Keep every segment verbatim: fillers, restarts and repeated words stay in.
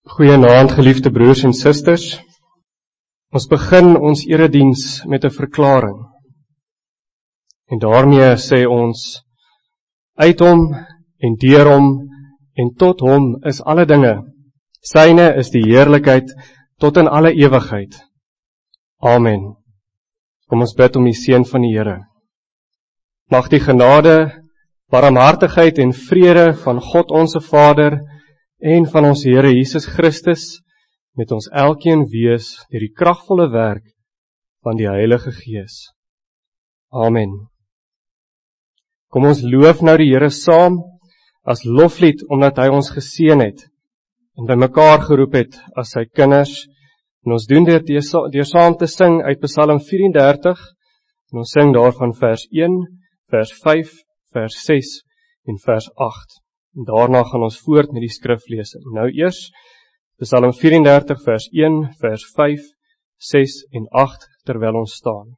Goeienaand, geliefde broers en susters. Ons begin ons erediens met 'n verklaring. En daarmee sê ons, uit hom en deur hom en tot hom is alle dinge. Syne is die heerlikheid tot in alle ewigheid. Amen. Kom ons bid om die seën van die Here. Mag die genade, barmhartigheid en vrede van God onse Vader en van ons Here Jesus Christus met ons elkeen wees deur die kragvolle werk van die Heilige Gees. Amen. Kom ons loof nou die Here saam as loflied omdat hy ons geseën het en by mekaar geroep het as sy kinders. En ons doen dit deur saam te sing uit Psalm vyf en dertig en ons sing daarvan vers een, vers vyf, vers ses en vers agt. En daarna gaan ons voort met die skriflesing. Nou eers Psalm vyf en dertig vers een, vers vyf, ses en agt terwyl ons staan.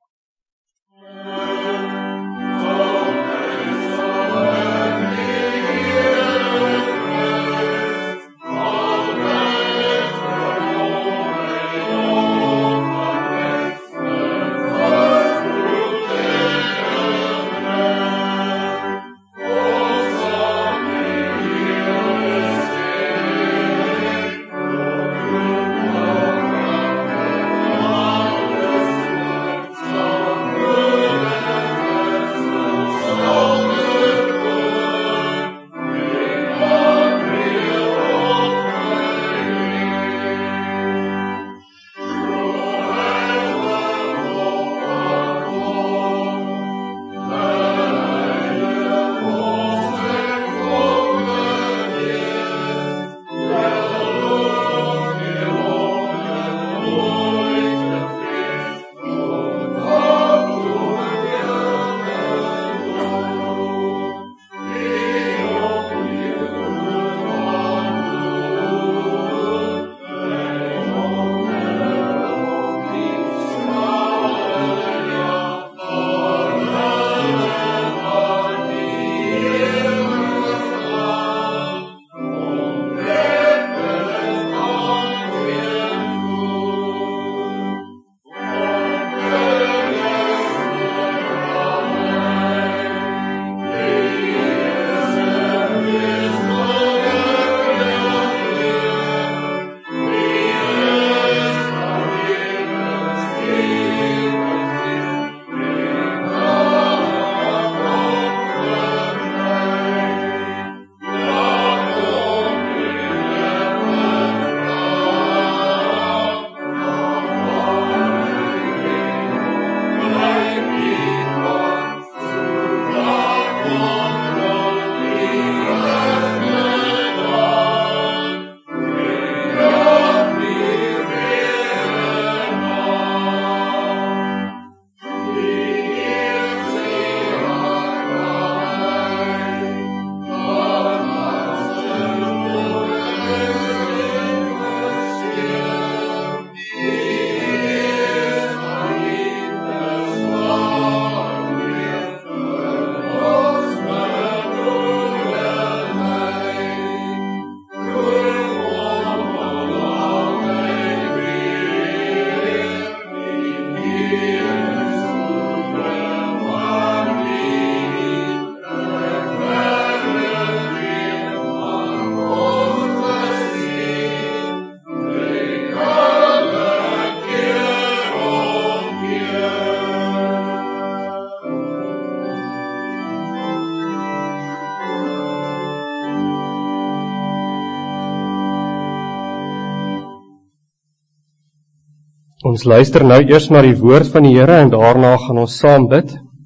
Ons luister nou eers na die woord van die Here en daarna gaan ons saam bid.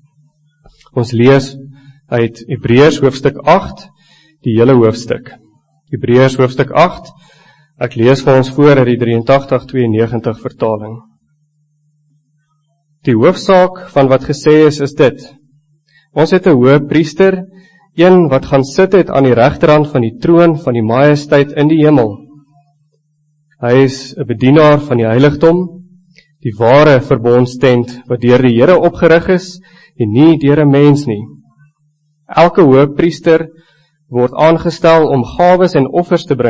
Ons lees uit Hebreërs hoofstuk agt, die hele hoofstuk. Hebreërs hoofstuk agt, ek lees vir ons voor uit die drie-en-tagtig twee-en-negentig vertaling. Die hoofsaak van wat gesê is, is dit. Ons het 'n hoë priester, een wat gaan sit het aan die regterhand van die troon van die majesteit in die hemel. Hy is 'n bedienaar van die heiligdom, die ware verbondstent wat deur die Here opgerig is en nie deur 'n mens nie. Elke hoëpriester word aangestel om gawes en offers te bring,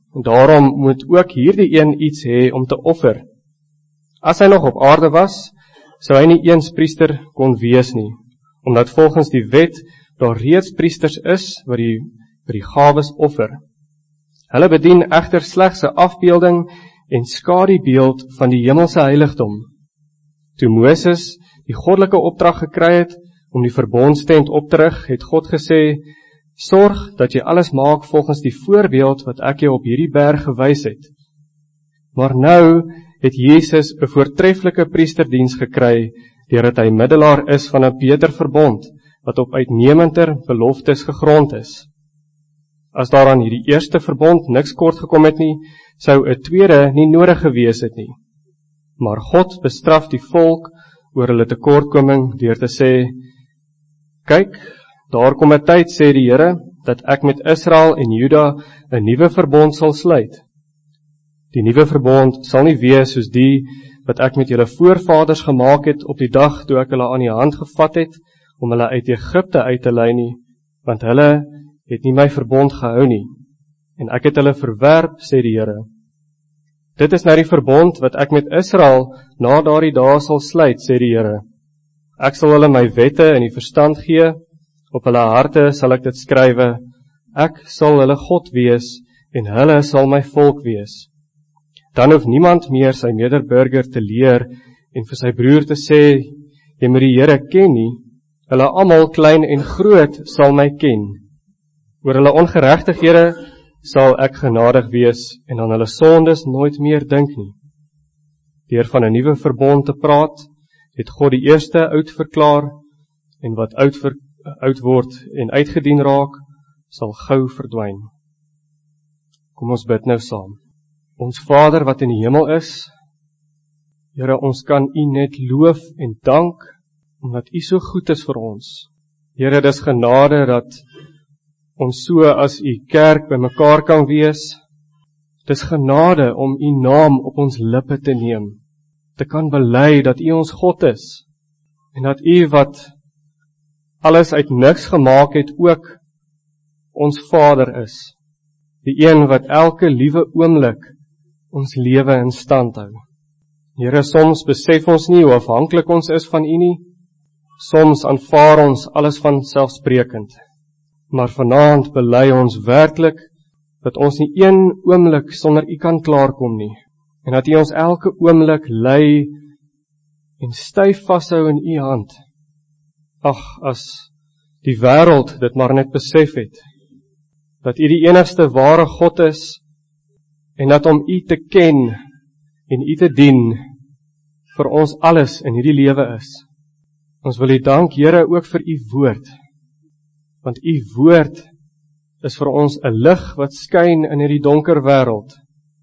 Daarom moet ook hierdie een iets hê om te offer. As hy nog op aarde was, sou hy nie eens priester kon wees nie, omdat volgens die wet daar reeds priesters is wat die, wat die gawes offer. Hulle bedien egter slegs 'n afbeelding en skadubeeld van die hemelse heiligdom. Toe Moses die goddelike opdrag gekry het om die verbondstent op te rig, het God gesê, sorg dat jy alles maak volgens die voorbeeld wat ek jou op hierdie berg gewys het. Maar nou het Jesus 'n voortreffelike priesterdiens gekry, deurdat hy middelaar is van 'n beter verbond, wat op uitnemender beloftes gegrond is. As daar aan hierdie eerste verbond niks kort gekom het nie, sou 'n tweede nie nodig gewees het nie. Maar God bestraf die volk oor hulle tekortkoming deur te sê, kyk, daar kom 'n tyd, sê die Here, dat ek met Israel en Juda 'n nuwe verbond sal sluit. Die nuwe verbond sal nie wees soos die wat ek met julle voorvaders gemaak het op die dag toe ek hulle aan die hand gevat het om hulle uit Egipte uit te lei nie, want hulle het nie my verbond gehou nie, en ek het hulle verwerp, sê die Here. Dit is nou die verbond wat ek met Israel na daardie dae sal sluit, sê die Here. Ek sal hulle my wette in die verstand gee, op hulle harte sal ek dit skrywe, ek sal hulle God wees, en hulle sal my volk wees. Dan hoef niemand meer sy medeburger te leer, en vir sy broer te sê, jy moet die Here ken nie, hulle almal klein en groot sal my ken. Oor hulle ongeregtighede sal ek genadig wees, en aan hulle sondes nooit meer dink nie. Deur van 'n nuwe verbond te praat, het God die eerste oud verklaar, en wat oud, ver, oud word en uitgedien raak, sal gou verdwyn. Kom ons bid nou saam. Ons Vader wat in die hemel is, Here, ons kan U net loof en dank, omdat U so goed is vir ons. Here, dis genade dat ons so as U kerk by mekaar kan wees. Dis genade om U naam op ons lippe te neem, te kan bely dat U ons God is, en dat U wat alles uit niks gemaak het ook ons Vader is, die een wat elke liewe oomblik ons lewe in stand hou. Here, soms besef ons nie hoe afhanklik ons is van U nie, soms aanvaar ons alles van selfsprekend, maar vanaand bely ons werklik dat ons nie een oomblik sonder U kan klaarkom nie, en dat U ons elke oomblik lei en styf vashou in U hand. Ag, as die wêreld dit maar net besef het, dat U die enigste ware God is, en dat om U te ken en U te dien vir ons alles in hierdie lewe is. Ons wil U dank, Here, ook vir U woord, want U woord is vir ons 'n lig wat skyn in hierdie donker wêreld.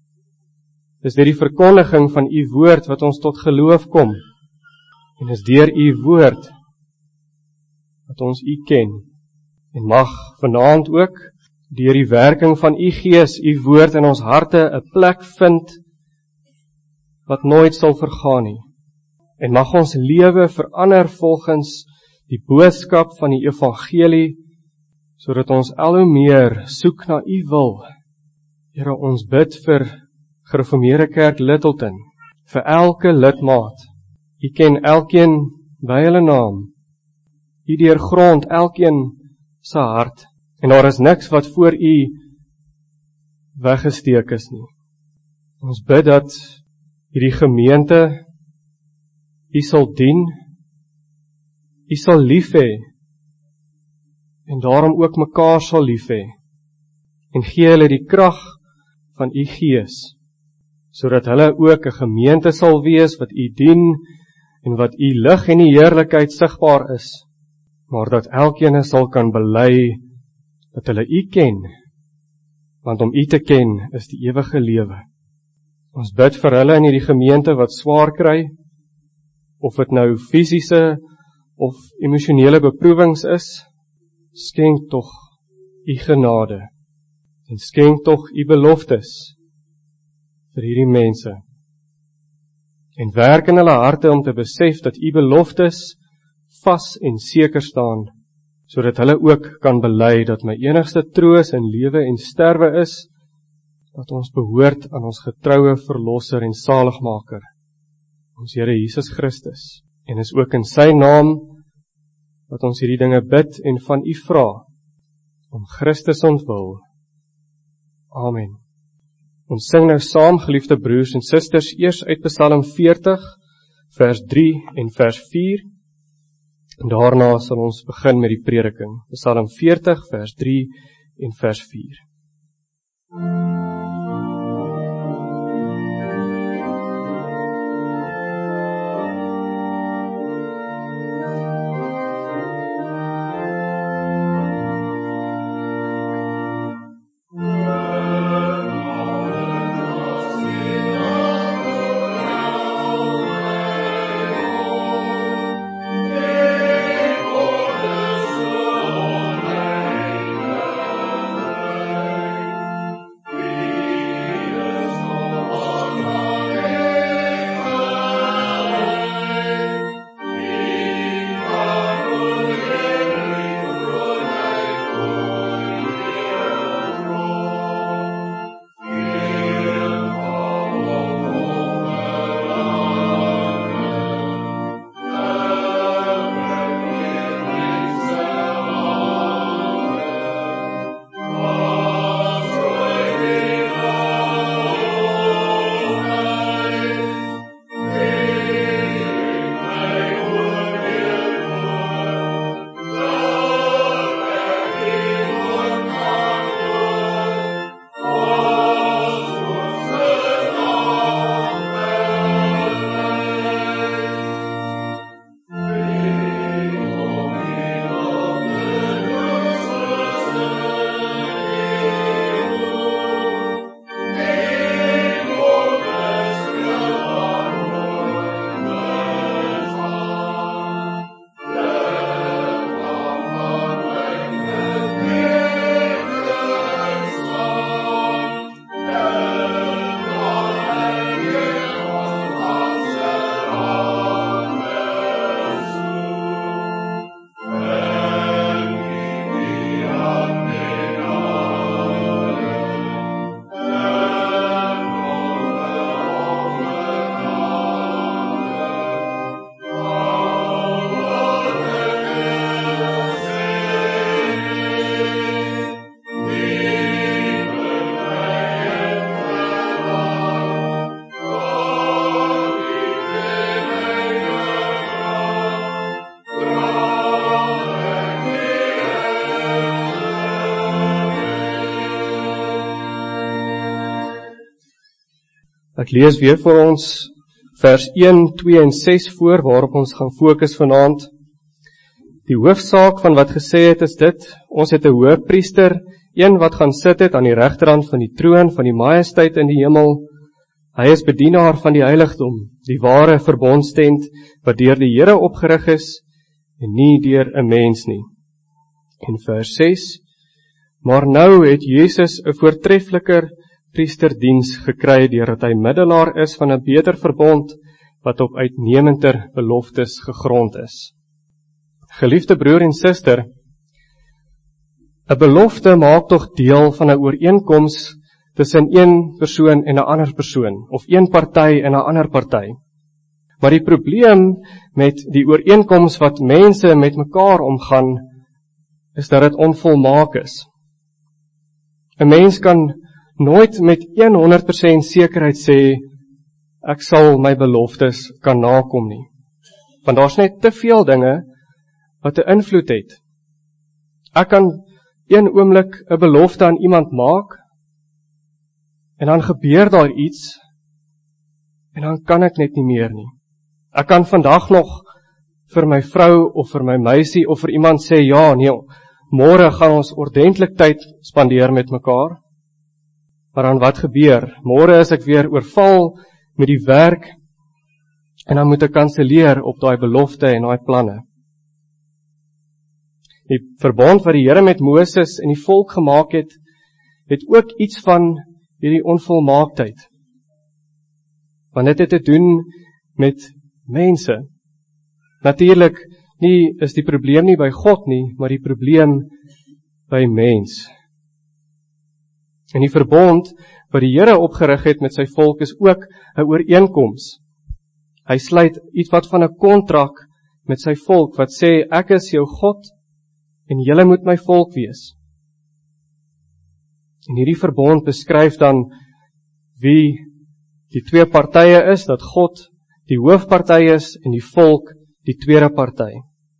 Dis deur die verkondiging van U woord wat ons tot geloof kom, en is deur U woord dat ons U ken, en mag vanaand ook deur die werking van U Gees, U woord in ons harte 'n plek vind wat nooit sal vergaan nie. En mag ons lewe verander volgens die boodskap van die evangelie, sodat ons al hoe meer soek na U wil. Here, ons bid vir Gereformeerde Kerk Littleton, vir elke lidmaat. U ken elkeen by hulle naam. U deurgrond elkeen se hart. En daar is niks wat voor U weggesteek is nie. Ons bid dat hierdie gemeente U sal dien, U sal lief hê, en daarom ook mekaar sal lief hê, en gee hulle die krag van U Gees, sodat hulle ook 'n gemeente sal wees wat U dien, en wat U lig en die heerlikheid sigbaar is, maar dat elkeen sal kan bely dat hulle U ken, want om U te ken is die ewige lewe. Ons bid vir hulle in hierdie gemeente wat swaar kry, of dit nou fisiese of emosionele beproewings is, skenk tog U genade, en skenk tog U beloftes vir hierdie mense, en werk in hulle harte om te besef dat U beloftes vas en seker staan, sodat hulle ook kan bely dat my enigste troos in lewe en sterwe is, dat ons behoort aan ons getroue verlosser en saligmaker, ons Here Jesus Christus. En is ook in sy naam dat ons hierdie dinge bid en van U vra, om Christus ontwil. Amen. Ons sing nou saam, geliefde broers en susters, eers uit Psalm veertig, vers drie en vers vier, en daarna sal ons begin met die prediking. Psalm veertig, vers drie en vers vier. Ek lees weer vir ons vers een, twee en ses voor, waarop ons gaan fokus vanaand. Die hoofsaak van wat gesê het is dit: ons het 'n hoëpriester, een wat gaan sit het aan die regterhand van die troon van die majesteit in die hemel. Hy is bedienaar van die heiligdom, die ware verbondstent wat deur die Here opgerig is en nie deur 'n mens nie. En vers ses: maar nou het Jesus 'n voortreffeliker priesterdiens gekry deurdat hy middelaar is van 'n beter verbond wat op uitnemender beloftes gegrond is. Geliefde broer en suster, 'n belofte maak tog deel van 'n ooreenkoms tussen een persoon en 'n ander persoon, of een party en 'n ander party. Maar die probleem met die ooreenkoms wat mense met mekaar omgaan, is dat dit onvolmaak is. 'n Mens kan nooit met honderd persent sekerheid sê, ek sal my beloftes kan nakom nie. Want daar's net te veel dinge wat 'n invloed het. Ek kan een oomblik 'n belofte aan iemand maak, en dan gebeur daar iets, en dan kan ek net nie meer nie. Ek kan vandag nog vir my vrou, of vir my meisie, of vir iemand sê, ja, nee, môre gaan ons ordentlik tyd spandeer met mekaar. Maar dan wat gebeur? Môre is ek weer oorval met die werk, en dan moet ek kanseleer op daai belofte en daai planne. Die verbond wat die Here met Moses en die volk gemaak het, het ook iets van hierdie onvolmaaktheid. Want dit het te doen met mense. Natuurlik nie is die probleem nie by God nie, maar die probleem by mens. En die verbond wat die Here opgerig het met sy volk is ook 'n ooreenkoms. Hy sluit iets wat van 'n kontrak met sy volk wat sê, ek is jou God en julle moet my volk wees. En hierdie verbond beskryf dan wie die twee partye is, dat God die hoofparty is en die volk die tweede party.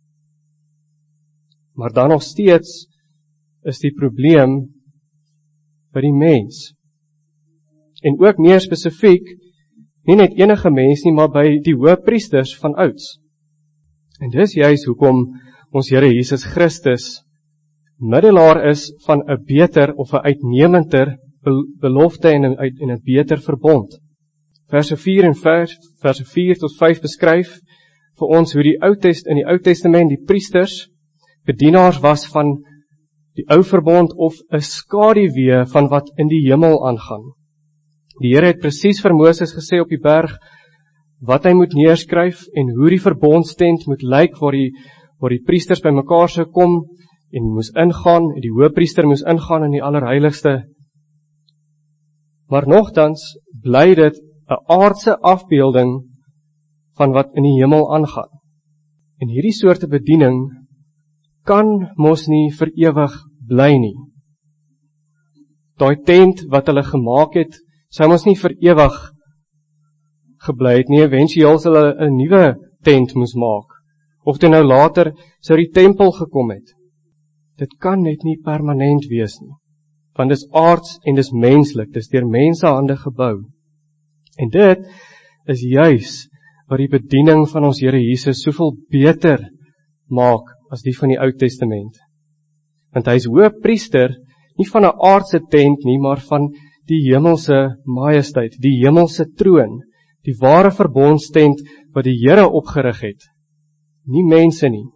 Maar dan nog steeds is die probleem by die mens. En ook meer spesifiek, nie net enige mens nie, maar by die hoëpriesters van ouds. En dis juis hoekom ons Here Jesus Christus middelaar is van 'n beter of 'n uitnemender belofte en 'n en 'n beter verbond. Verse vier en vers, verse vier tot vyf beskryf vir ons hoe die Ou Test in die Ou Testament die priesters bedienaars was van die ou verbond of 'n skaduwee van wat in die hemel aangaan. Die Here het presies vir Moses gesê op die berg wat hy moet neerskryf en hoe die verbondstent moet lyk waar die waar die priesters bymekaar sou kom en moes ingaan en die hoëpriester moes ingaan in die allerheiligste. Maar nogtans bly dit 'n aardse afbeelding van wat in die hemel aangaan. En hierdie soorte bediening kan mos nie vir ewig bly nie. Daai tent wat hulle gemaak het, sou mos nie vir ewig gebly het nie. Eventueel sal hulle 'n nuwe tent moes maak. Of dit nou later sou die tempel gekom het. Dit kan net nie permanent wees nie. Want dis aards en dis menslik, dis deur mense hande gebou. En dit is juis wat die bediening van ons Here Jesus soveel beter maak as die van die Ou Testament. Want hy is hoëpriester, nie van 'n aardse tent nie, maar van die hemelse majesteit, die hemelse troon, die ware verbondstent wat die Here opgerig het, nie mense nie.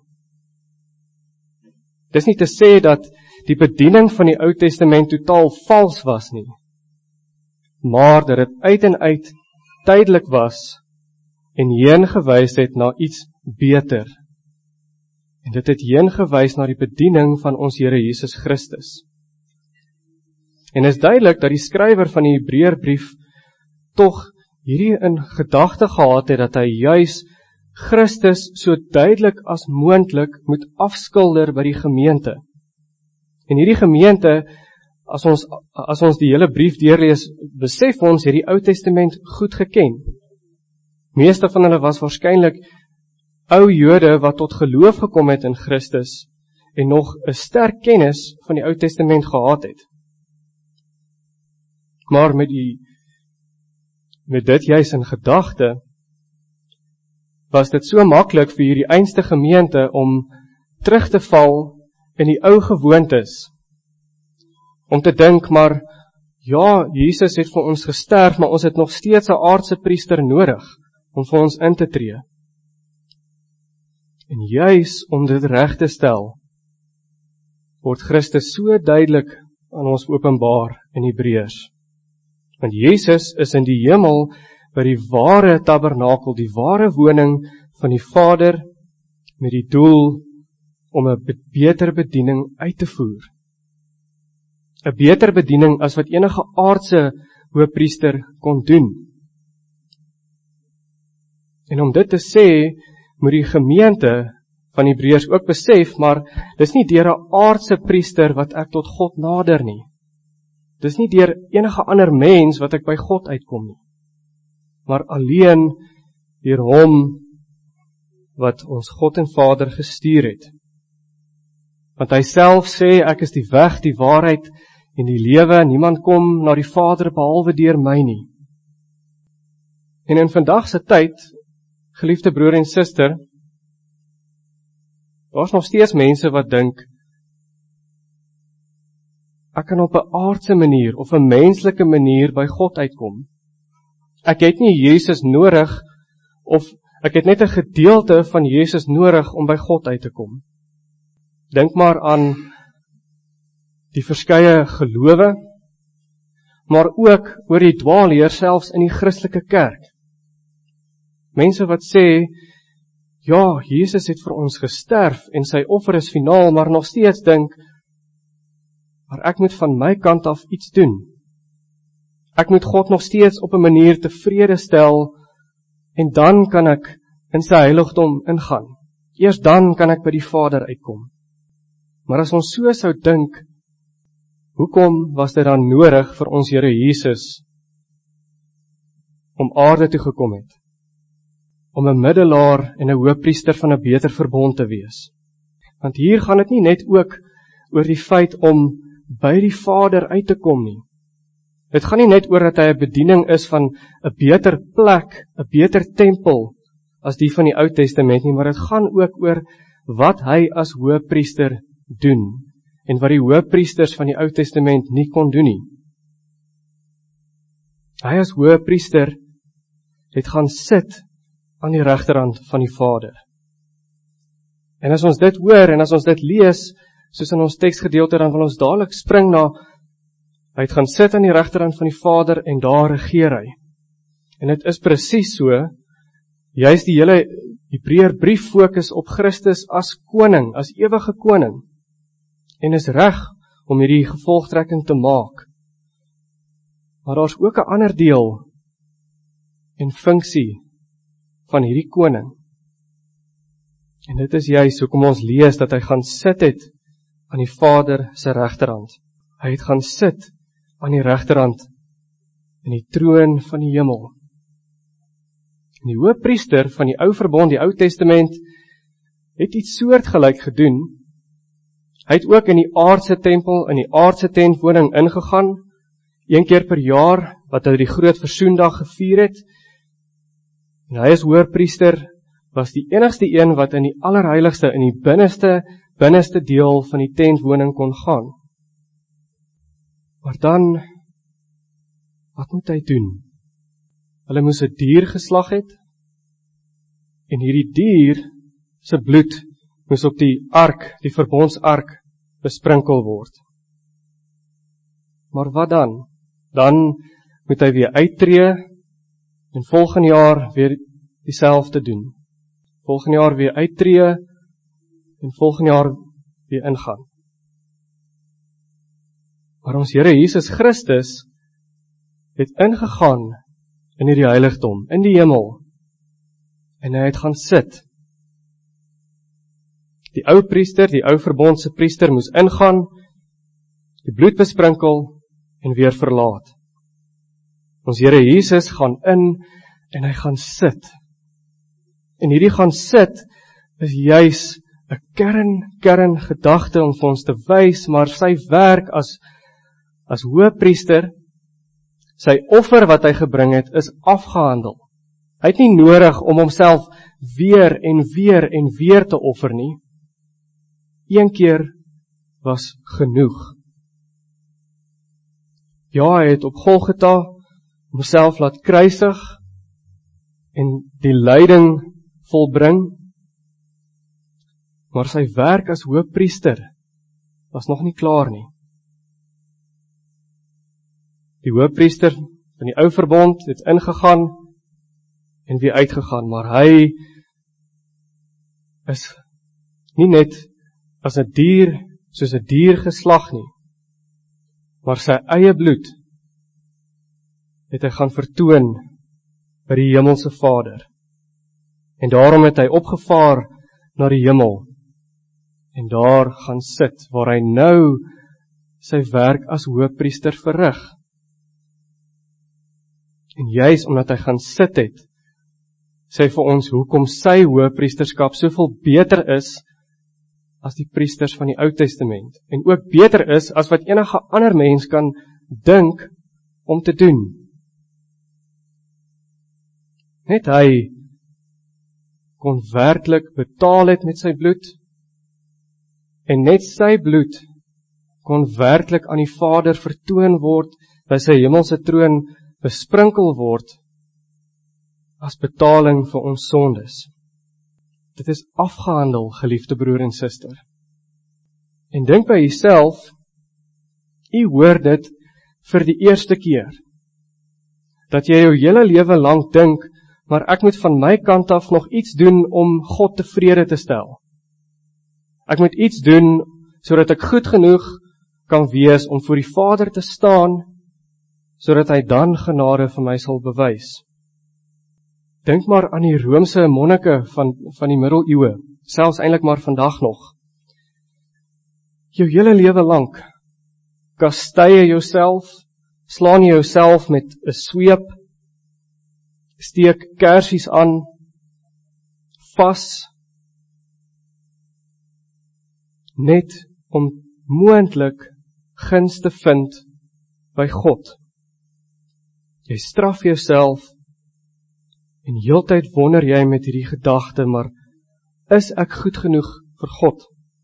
Dis nie te sê dat die bediening van die Ou Testament totaal vals was nie, maar dat dit uit en uit tydelik was en heen gewys het na iets beter. En dit het heen gewys na die bediening van ons Here Jesus Christus. En is duidelik dat die skrywer van die Hebreërbrief tog hierdie in gedagte gehad het dat hy juis Christus so duidelik as moontlik moet afskilder by die gemeente. En hierdie gemeente, as ons as ons die hele brief deurlees, besef ons hierdie Ou Testament goed geken. Meeste van hulle was waarskynlik ou Jode wat tot geloof gekom het in Christus en nog 'n sterk kennis van die Ou Testament gehad het. Maar met die met dit juis in gedagte was dit so maklik vir hierdie einste gemeente om terug te val in die ou gewoontes. Om te dink, maar ja, Jesus het vir ons gesterf, maar ons het nog steeds 'n aardse priester nodig om vir ons in te tree. En juis om dit reg te stel, word Christus so duidelik aan ons openbaar in Hebreërs. Want Jesus is in die hemel by die ware tabernakel, die ware woning van die Vader, met die doel om 'n beter bediening uit te voer. 'n Beter bediening as wat enige aardse hoëpriester kon doen. En om dit te sê, moet die gemeente van Hebreërs ook besef, maar dis nie deur 'n aardse priester wat ek tot God nader nie. Dis nie deur enige ander mens wat ek by God uitkom nie. Maar alleen deur hom wat ons God en Vader gestuur het. Want hy self sê, ek is die weg, die waarheid en die lewe, niemand kom na die Vader behalwe deur my nie. En in vandag se tyd, geliefde broer en suster, daar is nog steeds mense wat dink, ek kan op 'n aardse manier of 'n menslike manier by God uitkom. Ek het nie Jesus nodig, of ek het net 'n gedeelte van Jesus nodig om by God uit te kom. Dink maar aan die verskeie gelowe, maar ook oor die dwaalleer selfs in die Christelike kerk. Mense wat sê, ja, Jesus het vir ons gesterf en sy offer is finaal, maar nog steeds dink, maar ek moet van my kant af iets doen. Ek moet God nog steeds op 'n manier tevrede stel, en dan kan ek in sy heiligdom ingaan. Eers dan kan ek by die Vader uitkom. Maar as ons so sou dink, hoekom was dit dan nodig vir ons Here Jesus om aarde toe gekom het? Om 'n middelaar en 'n hoëpriester van 'n beter verbond te wees. Want hier gaan dit nie net ook oor die feit om by die Vader uit te kom nie. Dit gaan nie net oor dat hy 'n bediening is van 'n beter plek, 'n beter tempel as die van die Ou Testament nie, maar dit gaan ook oor wat hy as hoëpriester doen en wat die hoëpriesters van die Ou Testament nie kon doen nie. Hy as hoëpriester het gaan sit aan die regterhand van die Vader. En as ons dit hoor en as ons dit lees, soos in ons teksgedeelte, dan wil ons dadelik spring na, hy het gaan sit aan die regterhand van die Vader en daar regeer hy. En dit is presies so, juist die hele Hebreërbrief fokus op Christus as koning, as ewige koning, en is reg om hierdie gevolgtrekking te maak. Maar daar is ook 'n ander deel en funksie van hierdie koning. En dit is juist hoekom ons lees dat hy gaan sit het aan die Vader se regterhand. Hy het gaan sit aan die regterhand in die troon van die hemel. En die hoëpriester van die Ou Verbond, die Ou Testament, het iets soortgelyk gedoen. Hy het ook in die aardse tempel, in die aardse tentwoning ingegaan, een keer per jaar, wat hy die groot versoendag gevier het. En hy as hoëpriester was die enigste een wat in die allerheiligste, in die binneste, binneste deel van die tentwoning kon gaan. Maar dan, wat moet hy doen? Hulle moes 'n dier geslag het, en hierdie dier se bloed moes op die ark, die verbondsark, besprinkel word. Maar wat dan? Dan moet hy weer uittreë, en volgende jaar weer dieselfde doen. Volgende jaar weer uittreë, en volgende jaar weer ingaan. Maar ons Here Jesus Christus het ingegaan in hierdie heiligdom, in die hemel, en hy het gaan sit. Die ou priester, die ou verbondse priester moes ingaan, die bloed besprinkel en weer verlaat. Ons Here Jesus gaan in en hy gaan sit. En hierdie gaan sit is juis 'n kern, kern gedagte om vir ons te wys, maar sy werk as, as hoëpriester, sy offer wat hy gebring het, is afgehandel. Hy het nie nodig om homself weer en weer en weer te offer nie. Een keer was genoeg. Ja, hy het op Golgotha homself laat kruisig en die lyding volbring, maar sy werk as hoëpriester was nog nie klaar nie. Die hoëpriester van die Ou Verbond het ingegaan en weer uitgegaan, maar hy is nie net as 'n dier, soos 'n dier geslag nie, maar sy eie bloed het hy gaan vertoon by die hemelse Vader. En daarom het hy opgevaar na die hemel, en daar gaan sit, waar hy nou sy werk as hoëpriester verrig. En juis omdat hy gaan sit het, sê vir ons hoekom sy hoëpriesterskap soveel beter is as die priesters van die Ou Testament, en ook beter is as wat enige ander mens kan dink om te doen. Net hy kon werklik betaal het met sy bloed, en net sy bloed kon werklik aan die Vader vertoon word, by sy hemelse troon besprinkel word, as betaling vir ons sondes. Dit is afgehandel, geliefde broer en suster. En dink by jouself, u hoor dit vir die eerste keer, dat jy jou hele lewe lank dink, maar ek moet van my kant af nog iets doen om God tevrede te stel. Ek moet iets doen, sodat ek goed genoeg kan wees om voor die Vader te staan, sodat hy dan genade vir my sal bewys. Dink maar aan die Romeinse monnike van, van die middeleeue, selfs eintlik maar vandag nog. Jou hele lewe lank, kastye jouself, slaan jy jouself met 'n sweep, steek kersies aan, vas, net om moontlik guns te vind by God. Jy straf jouself en heeltyd wonder jy met hierdie gedagte, maar is ek goed genoeg vir God?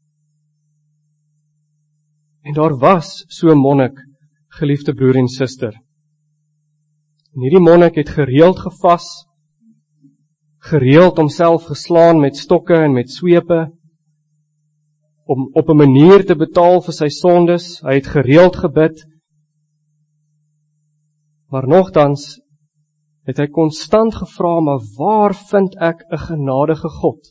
En daar was so 'n monnik, geliefde broer en suster. En hierdie monnik het gereeld gevas, gereeld homself geslaan met stokke en met swepe, om op 'n manier te betaal vir sy sondes. Hy het gereeld gebid, maar nogtans het hy konstant gevra, maar waar vind ek 'n genadige God?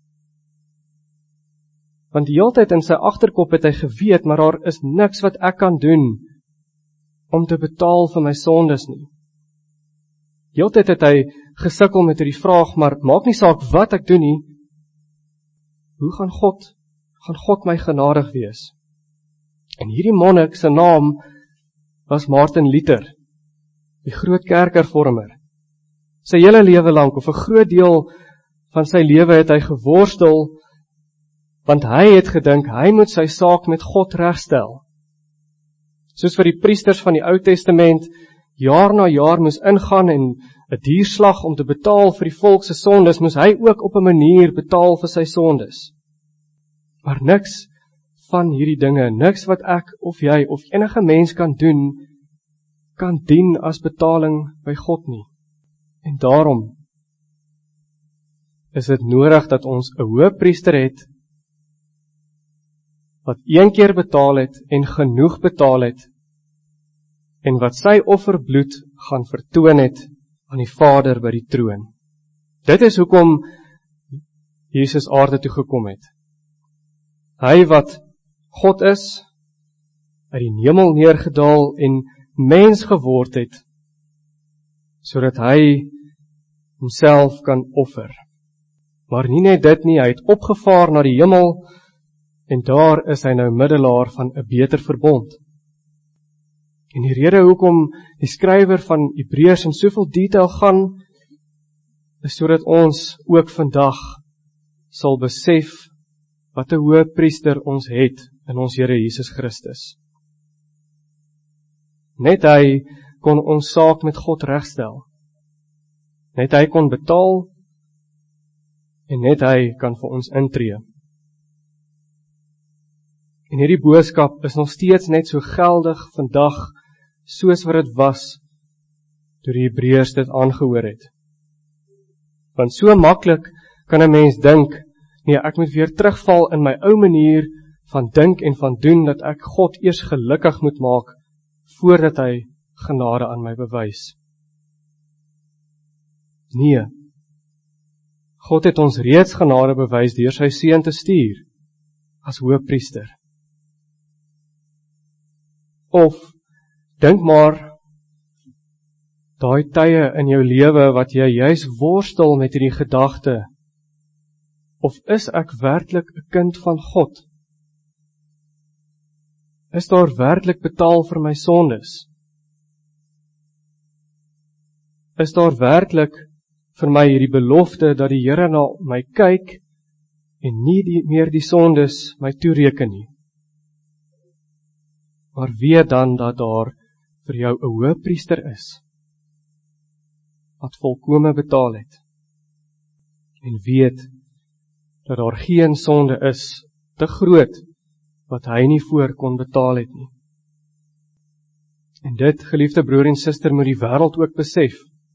Want die hele tyd in sy agterkop het hy geweet, maar daar is niks wat ek kan doen om te betaal vir my sondes nie. Die hele tyd het hy gesukkel met hierdie vraag, maar maak nie saak wat ek doen nie, hoe gaan God, gaan God my genadig wees? En hierdie monnik se naam was Martin Luther, die groot kerkhervormer. Sy hele lewe lank, of 'n groot deel van sy lewe het hy geworstel, want hy het gedink, hy moet sy saak met God regstel. Soos vir die priesters van die Ou Testament, jaar na jaar moes ingaan en 'n dierslag om te betaal vir die volk se sondes, moes hy ook op 'n manier betaal vir sy sondes. Maar niks van hierdie dinge, niks wat ek of jy of enige mens kan doen, kan dien as betaling by God nie. En daarom is dit nodig dat ons 'n hoëpriester het, wat een keer betaal het en genoeg betaal het, en wat sy offerbloed gaan vertoon het aan die Vader by die troon. Dit is hoekom Jesus aarde toe gekom het. Hy wat God is, uit die hemel neergedaal en mens geword het, sodat hy homself kan offer. Maar nie net dit nie, hy het opgevaar na die hemel, en daar is hy nou middelaar van 'n beter verbond. En die rede hoekom die skrywer van Hebreërs in soveel detail gaan, is sodat ons ook vandag sal besef wat 'n hoëpriester ons het in ons Here Jesus Christus. Net hy kon ons saak met God regstel. Net hy kon betaal, en net hy kan vir ons intree. En hierdie boodskap is nog steeds net so geldig vandag, soos wat dit was, toe die Hebreërs dit aangehoor het. Want so maklik kan 'n mens dink, nee, ek moet weer terugval in my ou manier van dink en van doen, dat ek God eers gelukkig moet maak, voordat hy genade aan my bewys. Nee, God het ons reeds genade bewys deur sy seun te stuur, as hoëpriester. Of, dink maar, daai tye in jou lewe wat jy juis worstel met hierdie gedagte, of is ek werklik 'n kind van God? Is daar werklik betaal vir my sondes? Is daar werklik vir my hierdie belofte dat die Here na my kyk en nie die, meer die sondes my toereken nie? Maar weet dan dat daar vir jou 'n hoëpriester is, wat volkome betaal het, en weet dat daar geen sonde is te groot wat hy nie voor kon betaal het nie. En dit, geliefde broer en suster, moet die wêreld ook besef.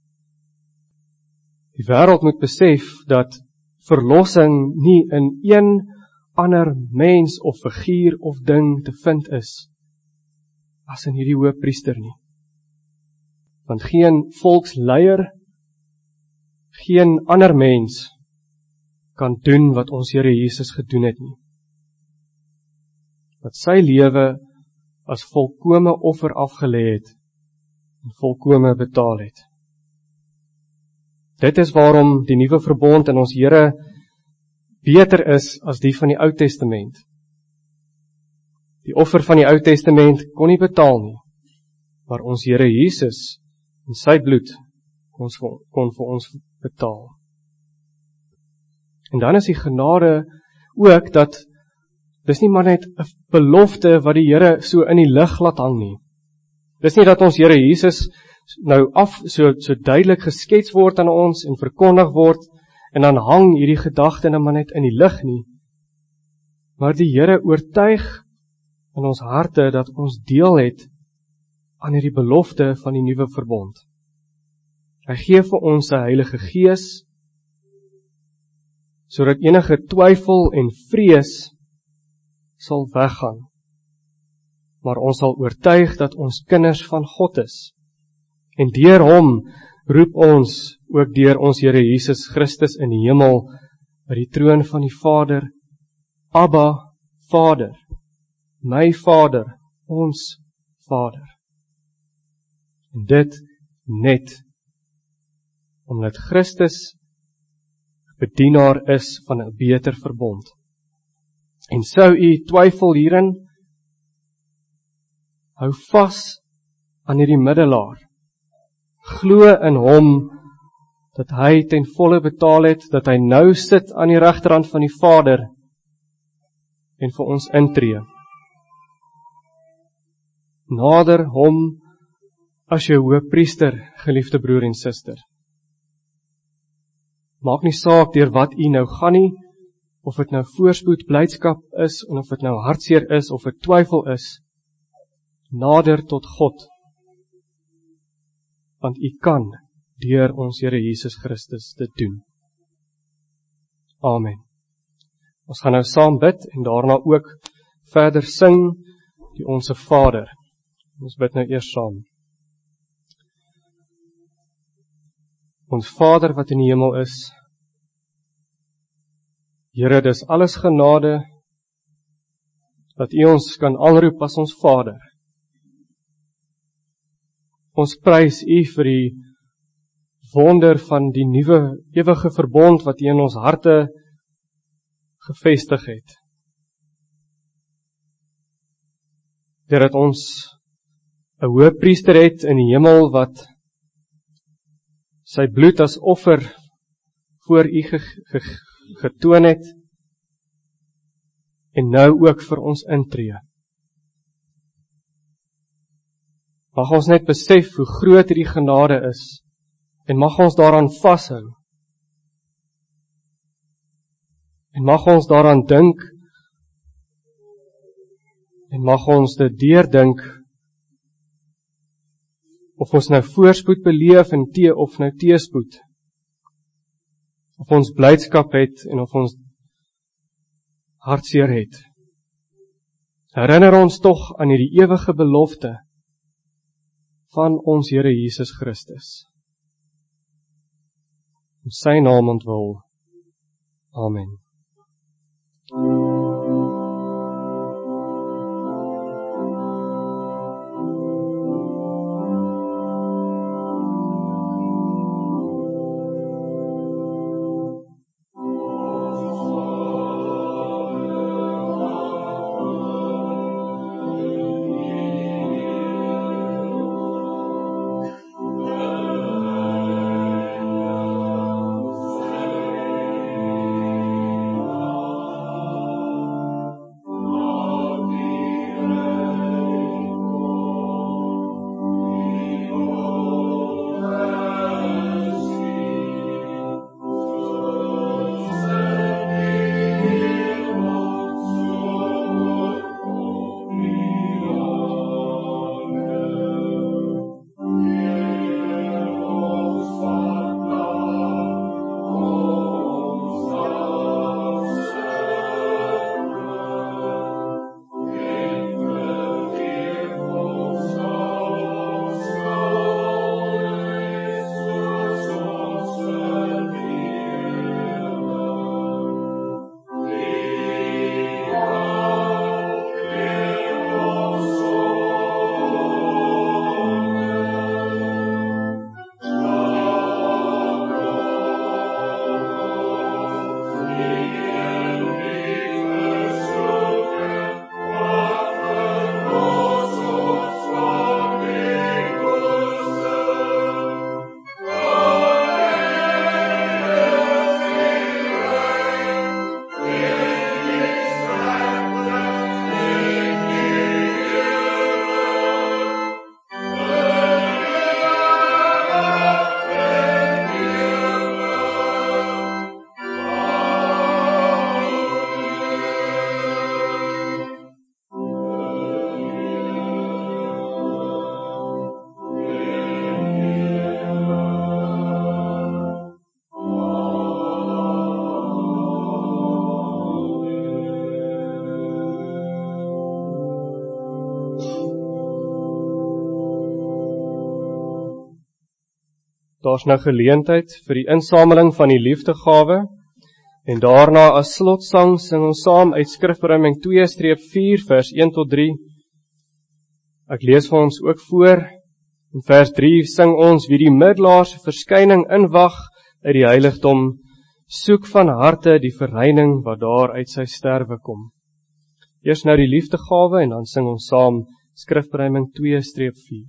Die wêreld moet besef dat verlossing nie in een ander mens of figuur of ding te vind is, as in hierdie hoëpriester nie. Want geen volksleier, geen ander mens kan doen wat ons Here Jesus gedoen het nie. Wat sy lewe as volkome offer afgelê het en volkome betaal het. Dit is waarom die nuwe verbond in ons Here beter is as die van die Ou Testament. Die offer van die Ou Testament kon nie betaal nie, maar ons Here Jesus en sy bloed kon, kon vir ons betaal. En dan is die genade ook dat dis nie maar net 'n belofte wat die Here so in die lug laat hang nie. Dis nie dat ons Here Jesus nou af so, so duidelik geskets word aan ons en verkondig word en dan hang hierdie gedagte nou maar net in die lug nie. Maar die Here oortuig in ons harte dat ons deel het aan hierdie belofte van die nuwe verbond. Hy gee vir ons sy Heilige Gees, sodat enige twyfel en vrees sal weggaan. Maar ons sal oortuig dat ons kinders van God is. En deur hom roep ons ook deur ons Here Jesus Christus in die hemel by die troon van die Vader, Abba, Vader, my Vader, ons Vader. En dit net omdat Christus bedienaar is van 'n beter verbond. En sou u twyfel hierin, hou vas aan hierdie middelaar. Glo in hom dat hy ten volle betaal het, dat hy nou sit aan die regterhand van die Vader en vir ons intree. Nader hom as jou hoëpriester, geliefde broer en suster. Maak nie saak deur wat u nou gaan nie, of dit nou voorspoed, blydskap is, en of dit nou hartseer is, of dit twyfel is, nader tot God, want u kan deur ons Here Jesus Christus dit doen. Amen. Ons gaan nou saam bid, en daarna ook verder sing die Onse Vader. Ons bid nou eers saam. Ons Vader wat in die hemel is, Here, dis alles genade, dat U ons kan aanroep as ons Vader. Ons prys U vir die wonder van die nuwe ewige verbond wat U in ons harte gevestig het. Deurdat ons 'n hoëpriester het in die hemel wat sy bloed as offer voor U ge, ge, getoon het en nou ook vir ons intree. Mag ons net besef hoe groot hierdie genade is en mag ons daaraan vashou. En mag ons daaraan dink en mag ons dit deurdink of ons nou voorspoed beleef en tee of nou teespoed. Of ons blydskap het en of ons hartseer het. Herinner ons tog aan hierdie ewige belofte van ons Here Jesus Christus. In sy naam ontwil. Amen. Daar's nou geleentheid vir die insameling van die liefdegawe, en daarna as slotsang sing ons saam uit Skrifberuiming twee vier vers een tot drie. Ek lees vir ons ook voor, in vers drie sing ons, wie die middelaar se verskyning inwag uit die heiligdom, soek van harte die verreining wat daar uit sy sterwe kom. Eers nou die liefdegawe en dan sing ons saam Skrifberuiming twee vier.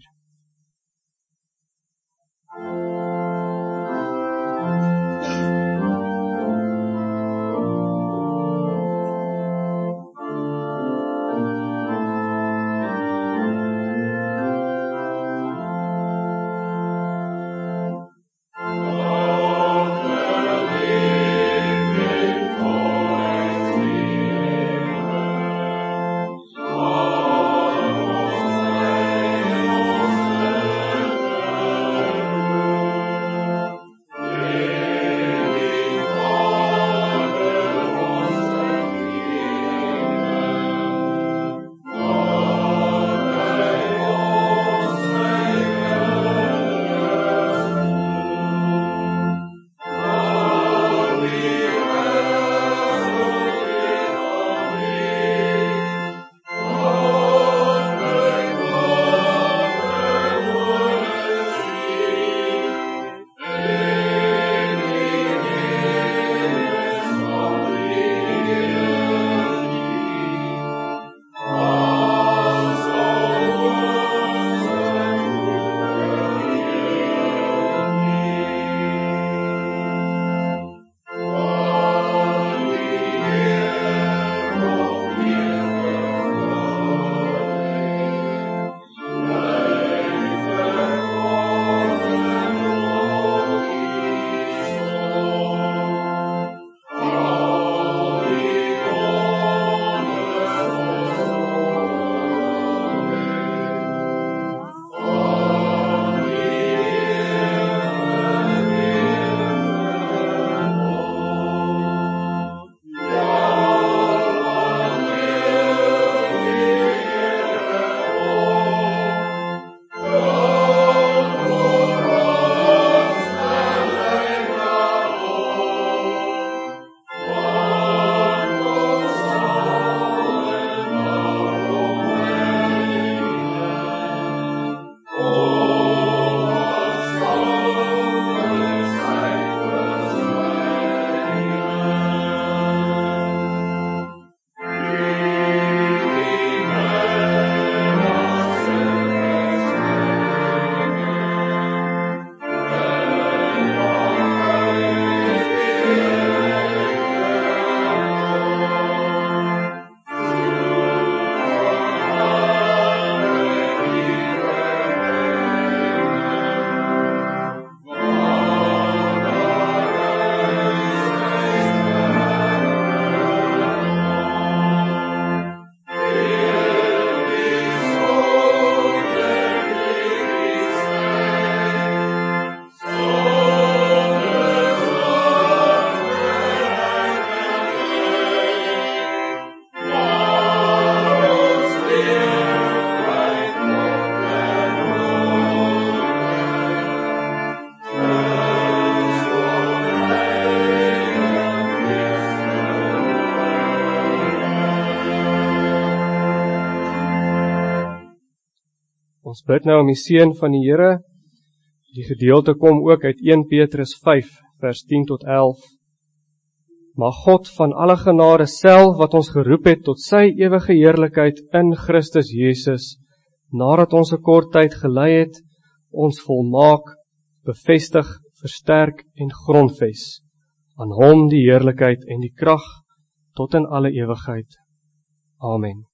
Ons bid nou om die seën van die Here. Die gedeelte kom ook uit eerste Petrus vyf, vers tien tot elf. Mag God van alle genade self wat ons geroep het tot sy ewige heerlikheid in Christus Jesus, nadat ons 'n kort tyd gelei het, ons volmaak, bevestig, versterk en grondves. Aan hom die heerlikheid en die krag tot in alle ewigheid. Amen.